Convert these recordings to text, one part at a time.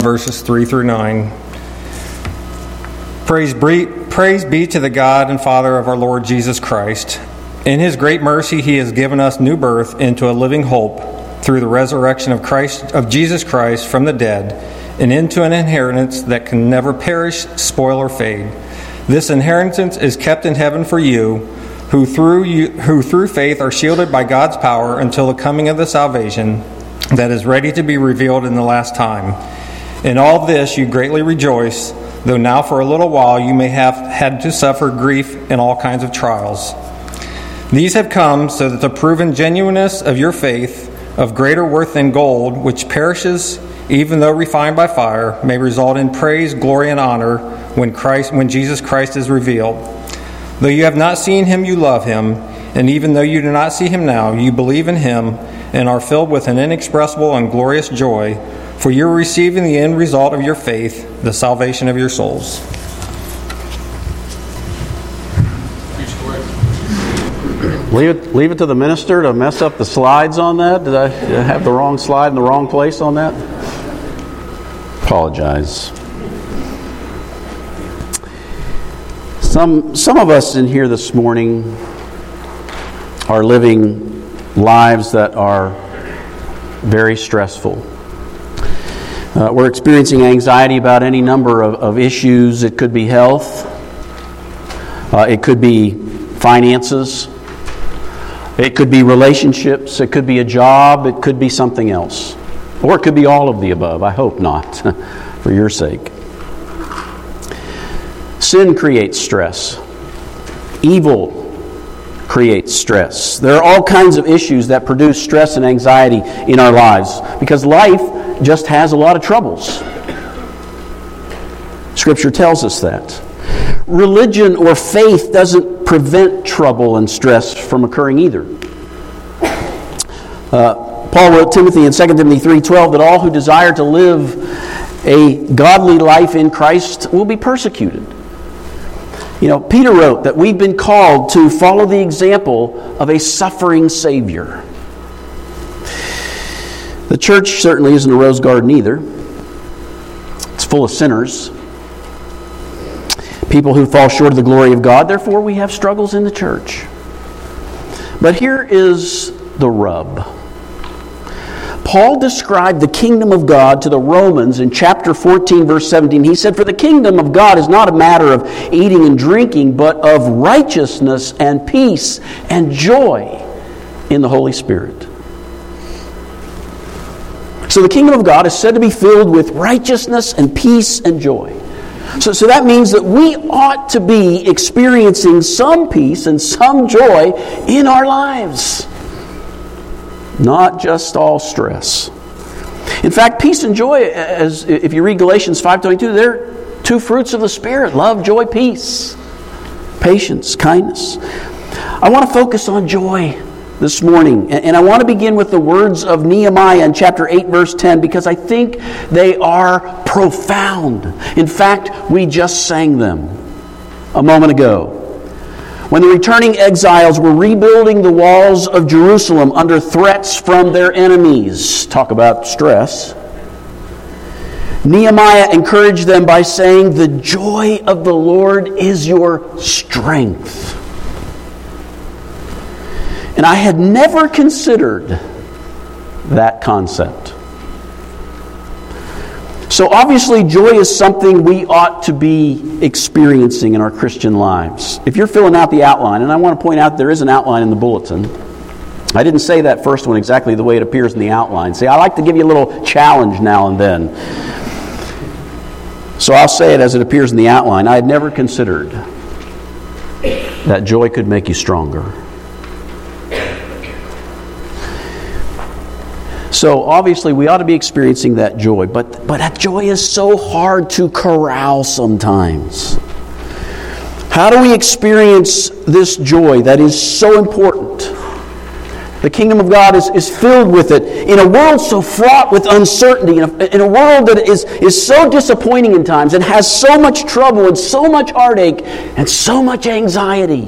verses 3 through 9. Praise be to the God and Father of our Lord Jesus Christ. In His great mercy, He has given us new birth into a living hope through the resurrection of Jesus Christ from the dead, and into an inheritance that can never perish, spoil, or fade. This inheritance is kept in heaven for you, who through faith are shielded by God's power until the coming of the salvation that is ready to be revealed in the last time. In all this you greatly rejoice, though now for a little while you may have had to suffer grief in all kinds of trials. These have come so that the proven genuineness of your faith, of greater worth than gold, which perishes even though refined by fire, may result in praise, glory, and honor when Jesus Christ is revealed. Though you have not seen Him, you love Him, and even though you do not see Him now, you believe in Him and are filled with an inexpressible and glorious joy, for you are receiving the end result of your faith, the salvation of your souls. Leave it to the minister to mess up the slides on that. Did I have the wrong slide in the wrong place on that? Apologize. Some of us in here this morning are living lives that are very stressful. We're experiencing anxiety about any number of issues. It could be health. It could be finances. It could be relationships. It could be a job. It could be something else. Or it could be all of the above. I hope not, for your sake. Sin creates stress. Evil creates stress. There are all kinds of issues that produce stress and anxiety in our lives because life just has a lot of troubles. Scripture tells us that. Religion or faith doesn't prevent trouble and stress from occurring either. Paul wrote Timothy in 2 Timothy 3:12 that all who desire to live a godly life in Christ will be persecuted. Peter wrote that we've been called to follow the example of a suffering Savior. The church certainly isn't a rose garden either. It's full of sinners. People who fall short of the glory of God. Therefore, we have struggles in the church. But here is the rub. Paul described the kingdom of God to the Romans in chapter 14, verse 17. He said, "For the kingdom of God is not a matter of eating and drinking, but of righteousness and peace and joy in the Holy Spirit." So the kingdom of God is said to be filled with righteousness and peace and joy. So that means that we ought to be experiencing some peace and some joy in our lives. Not just all stress. In fact, peace and joy, as if you read Galatians 5:22, they're two fruits of the Spirit: love, joy, peace, patience, kindness. I want to focus on joy this morning, and I want to begin with the words of Nehemiah in chapter 8, verse 10, because I think they are profound. In fact, we just sang them a moment ago. When the returning exiles were rebuilding the walls of Jerusalem under threats from their enemies, talk about stress, Nehemiah encouraged them by saying, "The joy of the Lord is your strength." And I had never considered that concept. So obviously joy is something we ought to be experiencing in our Christian lives. If you're filling out the outline, and I want to point out there is an outline in the bulletin. I didn't say that first one exactly the way it appears in the outline. See, I like to give you a little challenge now and then. So I'll say it as it appears in the outline. I had never considered that joy could make you stronger. So obviously we ought to be experiencing that joy, but that joy is so hard to corral sometimes. How do we experience this joy that is so important? The kingdom of God is filled with it in a world so fraught with uncertainty, in a world that is so disappointing in times and has so much trouble and so much heartache and so much anxiety.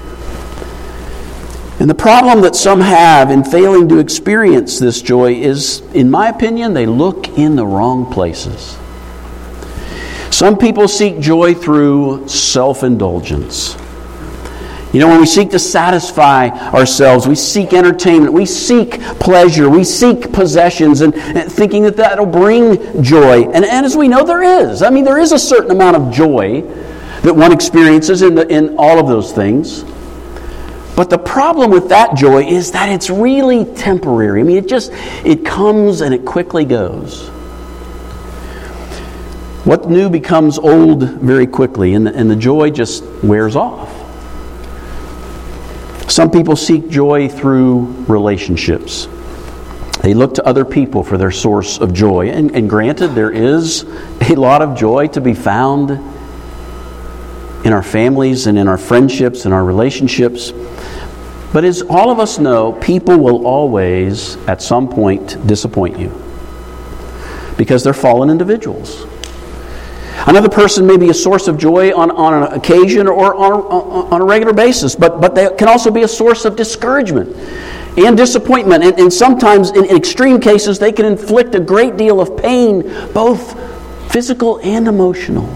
And the problem that some have in failing to experience this joy is, in my opinion, they look in the wrong places. Some people seek joy through self-indulgence. You know, when we seek to satisfy ourselves, we seek entertainment, we seek pleasure, we seek possessions, and thinking that that'll bring joy. And as we know, there is. I mean, there is a certain amount of joy that one experiences in all of those things. But the problem with that joy is that it's really temporary. I mean, it comes and it quickly goes. What new becomes old very quickly, and the joy just wears off. Some people seek joy through relationships. They look to other people for their source of joy. And granted, there is a lot of joy to be found in our families and in our friendships and our relationships. But as all of us know, people will always, at some point, disappoint you. Because they're fallen individuals. Another person may be a source of joy on an occasion or on a regular basis, but they can also be a source of discouragement and disappointment. And sometimes, in extreme cases, they can inflict a great deal of pain, both physical and emotional.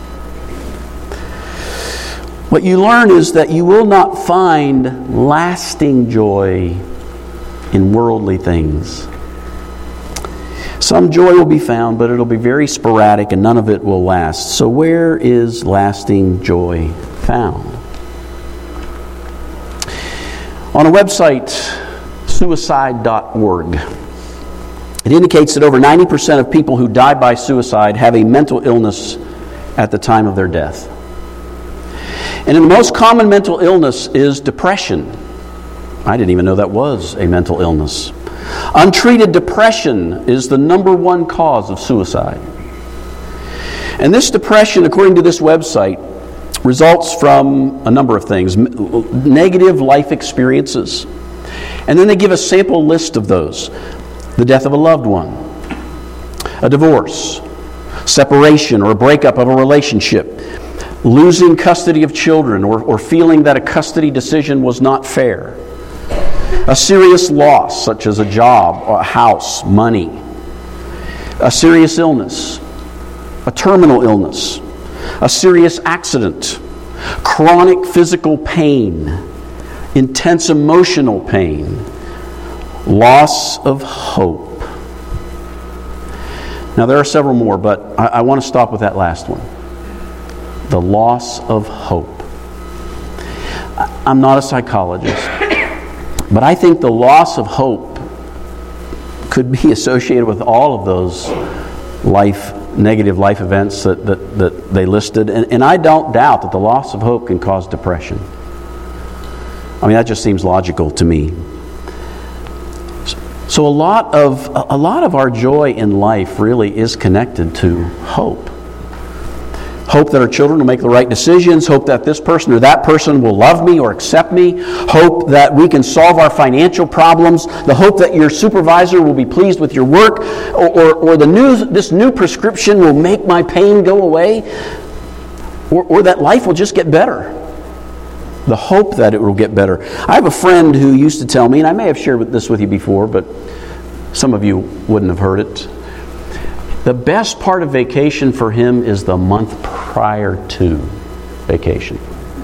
What you learn is that you will not find lasting joy in worldly things. Some joy will be found, but it'll be very sporadic and none of it will last. So where is lasting joy found? On a website, suicide.org, it indicates that over 90% of people who die by suicide have a mental illness at the time of their death. And the most common mental illness is depression. I didn't even know that was a mental illness. Untreated depression is the number one cause of suicide. And this depression, according to this website, results from a number of things. Negative life experiences. And then they give a sample list of those. The death of a loved one. A divorce. Separation or a breakup of a relationship. Losing custody of children or feeling that a custody decision was not fair. A serious loss, such as a job, or a house, money. A serious illness. A terminal illness. A serious accident. Chronic physical pain. Intense emotional pain. Loss of hope. Now there are several more, but I want to stop with that last one. The loss of hope. I'm not a psychologist, but I think the loss of hope could be associated with all of those negative life events that they listed. And I don't doubt that the loss of hope can cause depression. I mean, that just seems logical to me. So a lot of our joy in life really is connected to hope. Hope that our children will make the right decisions. Hope that this person or that person will love me or accept me. Hope that we can solve our financial problems. The hope that your supervisor will be pleased with your work. Or this new prescription will make my pain go away. Or that life will just get better. The hope that it will get better. I have a friend who used to tell me, and I may have shared this with you before, but some of you wouldn't have heard it. The best part of vacation for him is the month prior to vacation.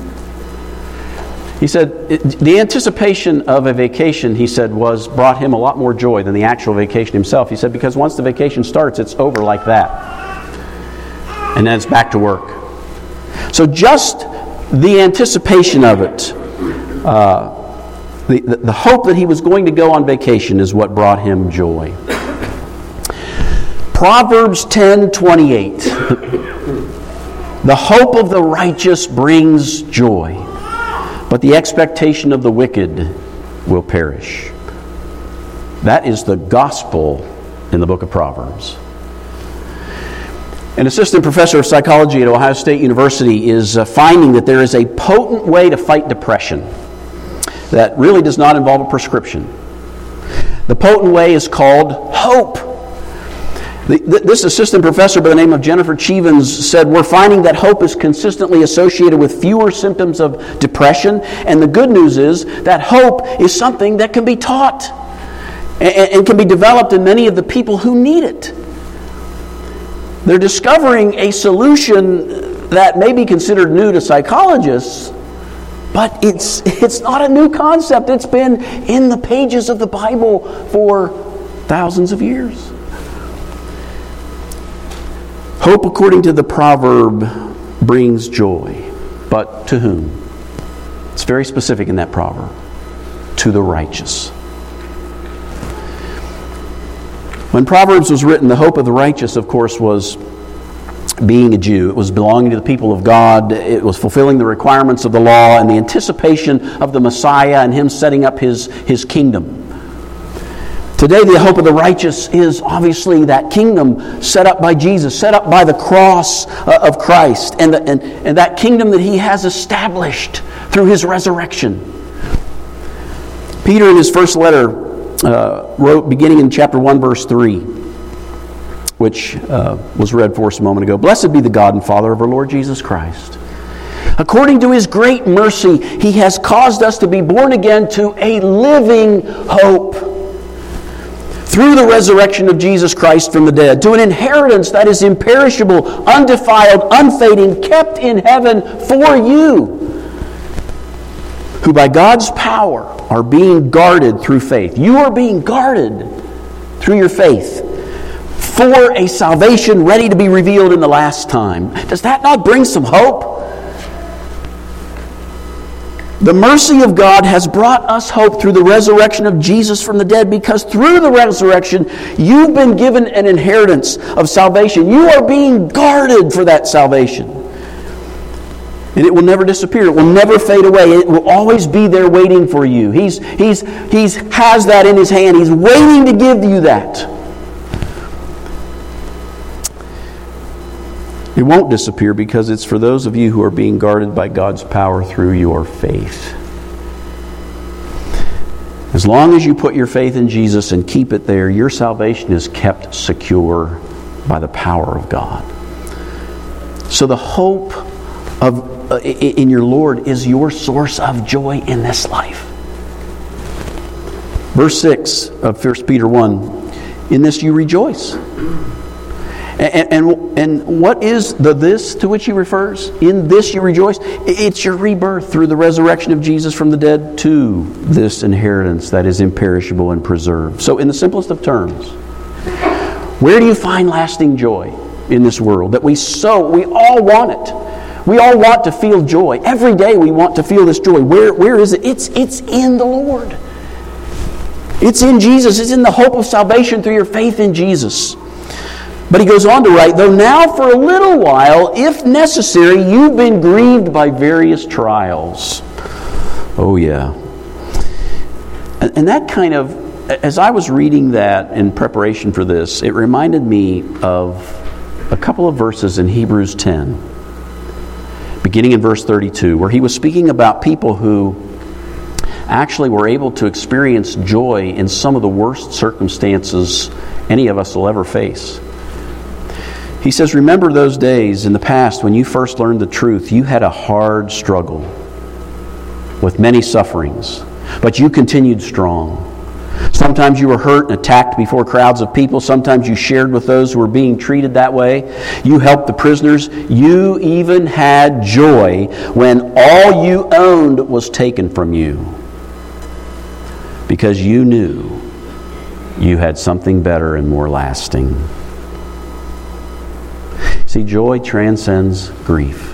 He said the anticipation of a vacation, he said, brought him a lot more joy than the actual vacation himself. He said because once the vacation starts, it's over like that. And then it's back to work. So just the anticipation of it, the hope that he was going to go on vacation is what brought him joy. Proverbs 10:28. The hope of the righteous brings joy, but the expectation of the wicked will perish. That is the gospel in the book of Proverbs. An assistant professor of psychology at Ohio State University is finding that there is a potent way to fight depression that really does not involve a prescription. The potent way is called hope. This assistant professor by the name of Jennifer Chevins said, we're finding that hope is consistently associated with fewer symptoms of depression, and the good news is that hope is something that can be taught and can be developed in many of the people who need it. They're discovering a solution that may be considered new to psychologists, but it's not a new concept. It's been in the pages of the Bible for thousands of years. Hope, according to the proverb, brings joy. But to whom? It's very specific in that proverb. To the righteous. When Proverbs was written, the hope of the righteous, of course, was being a Jew. It was belonging to the people of God. It was fulfilling the requirements of the law and the anticipation of the Messiah and Him setting up His kingdom. Today, the hope of the righteous is obviously that kingdom set up by Jesus, set up by the cross of Christ, and that kingdom that He has established through His resurrection. Peter, in his first letter, wrote, beginning in chapter 1, verse 3, which was read for us a moment ago, "Blessed be the God and Father of our Lord Jesus Christ. According to His great mercy, He has caused us to be born again to a living hope, through the resurrection of Jesus Christ from the dead, to an inheritance that is imperishable, undefiled, unfading, kept in heaven for you, who by God's power are being guarded through faith." You are being guarded through your faith for a salvation ready to be revealed in the last time. Does that not bring some hope? The mercy of God has brought us hope through the resurrection of Jesus from the dead, because through the resurrection, you've been given an inheritance of salvation. You are being guarded for that salvation. And it will never disappear. It will never fade away. It will always be there waiting for you. He has that in His hand. He's waiting to give you that. It won't disappear because it's for those of you who are being guarded by God's power through your faith. As long as you put your faith in Jesus and keep it there, your salvation is kept secure by the power of God. So the hope in your Lord is your source of joy in this life. Verse 6 of 1 Peter 1, "In this you rejoice." And what is the this to which he refers? In this you rejoice. It's your rebirth through the resurrection of Jesus from the dead to this inheritance that is imperishable and preserved. So in the simplest of terms, where do you find lasting joy in this world? We all want it. We all want to feel joy. Every day we want to feel this joy. Where is it? It's in the Lord. It's in Jesus. It's in the hope of salvation through your faith in Jesus. But he goes on to write, "Though now for a little while, if necessary, you've been grieved by various trials." Oh yeah. And that kind of, as I was reading that in preparation for this, it reminded me of a couple of verses in Hebrews 10, beginning in verse 32, where he was speaking about people who actually were able to experience joy in some of the worst circumstances any of us will ever face. He says, "Remember those days in the past when you first learned the truth. You had a hard struggle with many sufferings, but you continued strong. Sometimes you were hurt and attacked before crowds of people. Sometimes you shared with those who were being treated that way. You helped the prisoners. You even had joy when all you owned was taken from you, because you knew you had something better and more lasting." See, joy transcends grief.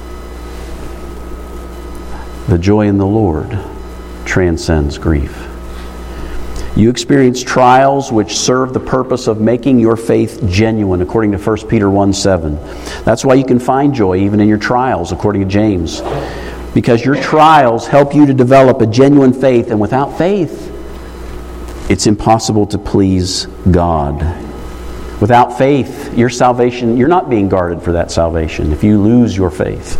The joy in the Lord transcends grief. You experience trials which serve the purpose of making your faith genuine, according to 1 Peter 1:7. That's why you can find joy even in your trials, according to James. Because your trials help you to develop a genuine faith, and without faith, it's impossible to please God. Without faith, your salvation, you're not being guarded for that salvation if you lose your faith.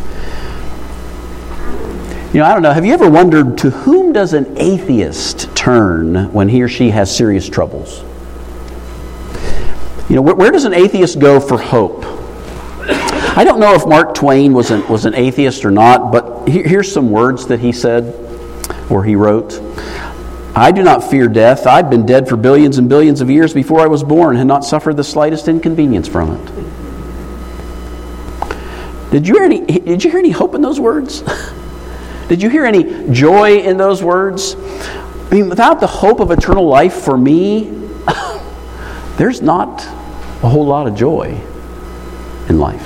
I don't know, have you ever wondered, to whom does an atheist turn when he or she has serious troubles? Where does an atheist go for hope? I don't know if Mark Twain was an atheist or not, but here's some words that he said, or he wrote. "I do not fear death. I've been dead for billions and billions of years before I was born, and had not suffered the slightest inconvenience from it." Did you hear any hope in those words? Did you hear any joy in those words? I mean, without the hope of eternal life for me, there's not a whole lot of joy in life.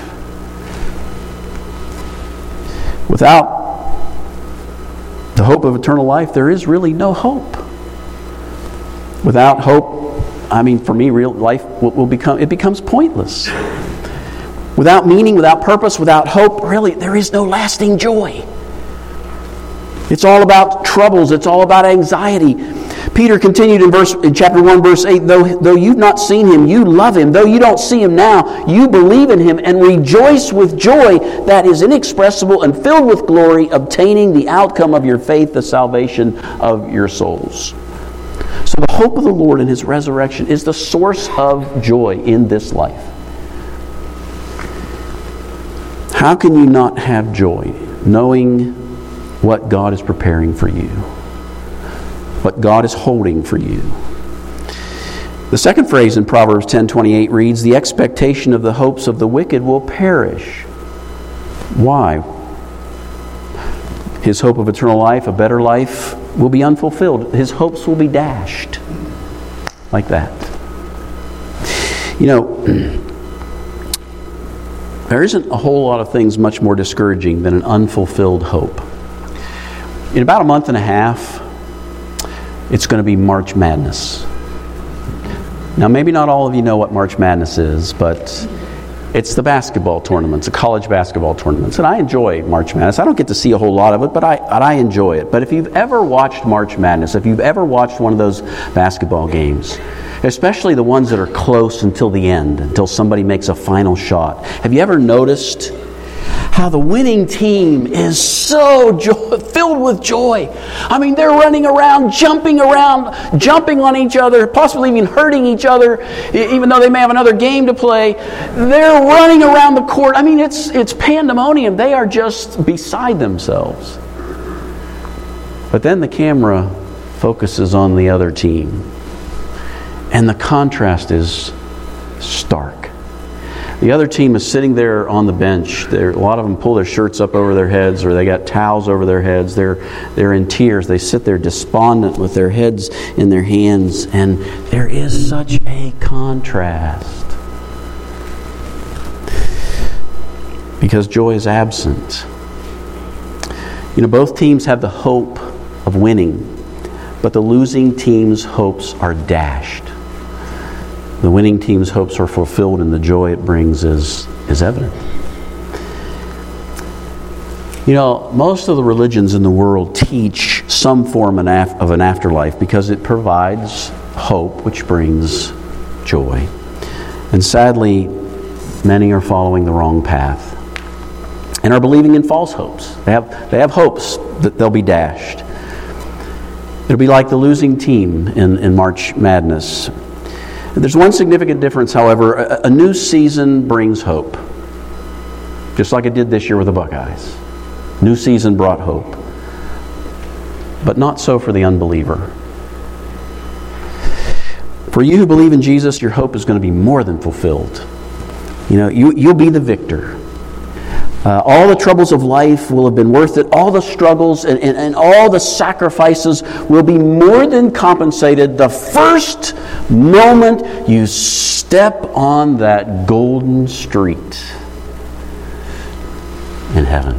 Without the hope of eternal life, there is really no hope. Without hope, I mean, for me, real life becomes pointless. Without meaning, without purpose, without hope, really, there is no lasting joy. It's all about troubles. It's all about anxiety. Peter continued in chapter 1, verse 8, though you've not seen him, you love him. Though you don't see him now, you believe in him and rejoice with joy that is inexpressible and filled with glory, obtaining the outcome of your faith, the salvation of your souls. So the hope of the Lord and his resurrection is the source of joy in this life. How can you not have joy knowing what God is preparing for you? What God is holding for you? The second phrase in Proverbs 10:28 reads, the expectation of the hopes of the wicked will perish. Why? His hope of eternal life, a better life, will be unfulfilled. His hopes will be dashed. Like that. You know, there isn't a whole lot of things much more discouraging than an unfulfilled hope. In about a month and a half, it's going to be March Madness. Now, maybe not all of you know what March Madness is, but it's the basketball tournaments, the college basketball tournaments. And I enjoy March Madness. I don't get to see a whole lot of it, but I enjoy it. But if you've ever watched March Madness, if you've ever watched one of those basketball games, especially the ones that are close until the end, until somebody makes a final shot, have you ever noticed how the winning team is so filled with joy? I mean, they're running around, jumping on each other, possibly even hurting each other, even though they may have another game to play. They're running around the court. I mean, it's pandemonium. They are just beside themselves. But then the camera focuses on the other team, and the contrast is stark. The other team is sitting there on the bench. A lot of them pull their shirts up over their heads, or they got towels over their heads. They're in tears. They sit there despondent with their heads in their hands, and there is such a contrast. Because joy is absent. You know, both teams have the hope of winning, but the losing team's hopes are dashed. The winning team's hopes are fulfilled, and the joy it brings is evident. You know, most of the religions in the world teach some form of an afterlife because it provides hope, which brings joy. And sadly, many are following the wrong path and are believing in false hopes. They have hopes that they'll be dashed. It'll be like the losing team in March Madness. There's one significant difference, however. A new season brings hope. Just like it did this year with the Buckeyes. New season brought hope. But not so for the unbeliever. For you who believe in Jesus, your hope is going to be more than fulfilled. You know, you'll be the victor. All the troubles of life will have been worth it. All the struggles and all the sacrifices will be more than compensated the first moment you step on that golden street in heaven.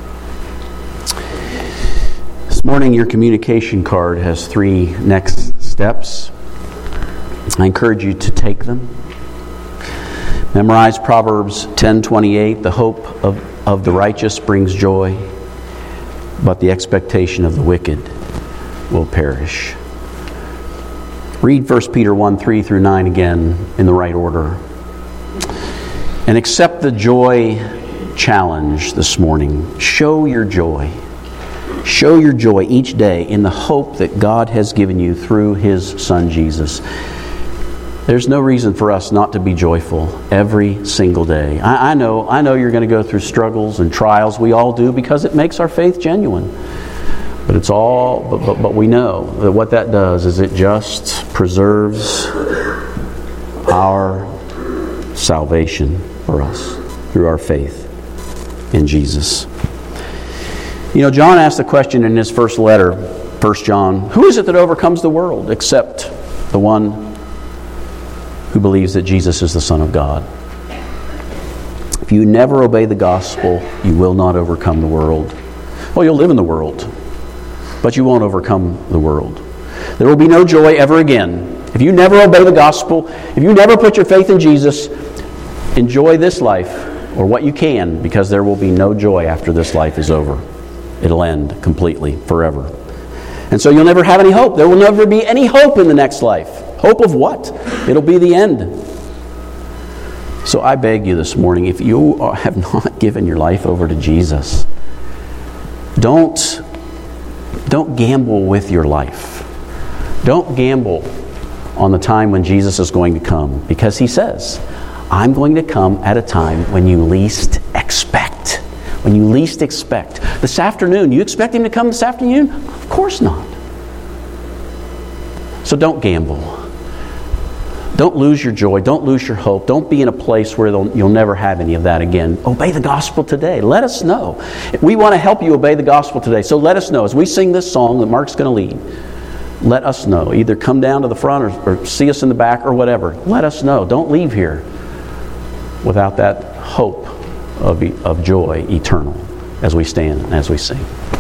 This morning, your communication card has 3 next steps. I encourage you to take them. Memorize Proverbs 10:28. The hope of the righteous brings joy, but the expectation of the wicked will perish. Read 1 Peter 1:3 through 9 again in the right order. And accept the joy challenge this morning. Show your joy. Show your joy each day in the hope that God has given you through His Son Jesus. There's no reason for us not to be joyful every single day. I know you're going to go through struggles and trials. We all do, because it makes our faith genuine. But it's all. But we know that what that does is it just preserves our salvation for us through our faith. in Jesus. You know, John asked the question in his first letter, 1 John, who is it that overcomes the world except the one who believes that Jesus is the Son of God? If you never obey the gospel, you will not overcome the world. Well, you'll live in the world, but you won't overcome the world. There will be no joy ever again. If you never obey the gospel, if you never put your faith in Jesus, enjoy this life, or what you can, because there will be no joy after this life is over. It'll end completely, forever. And so you'll never have any hope. There will never be any hope in the next life. Hope of what? It'll be the end. So I beg you this morning, if you have not given your life over to Jesus, don't gamble with your life. Don't gamble on the time when Jesus is going to come, because he says, I'm going to come at a time when you least expect. When you least expect. This afternoon, you expect him to come this afternoon? Of course not. So don't gamble. Don't lose your joy. Don't lose your hope. Don't be in a place where you'll never have any of that again. Obey the gospel today. Let us know. We want to help you obey the gospel today. So let us know. As we sing this song that Mark's going to lead, let us know. Either come down to the front or see us in the back or whatever. Let us know. Don't leave here without that hope of joy eternal as we stand and as we sing.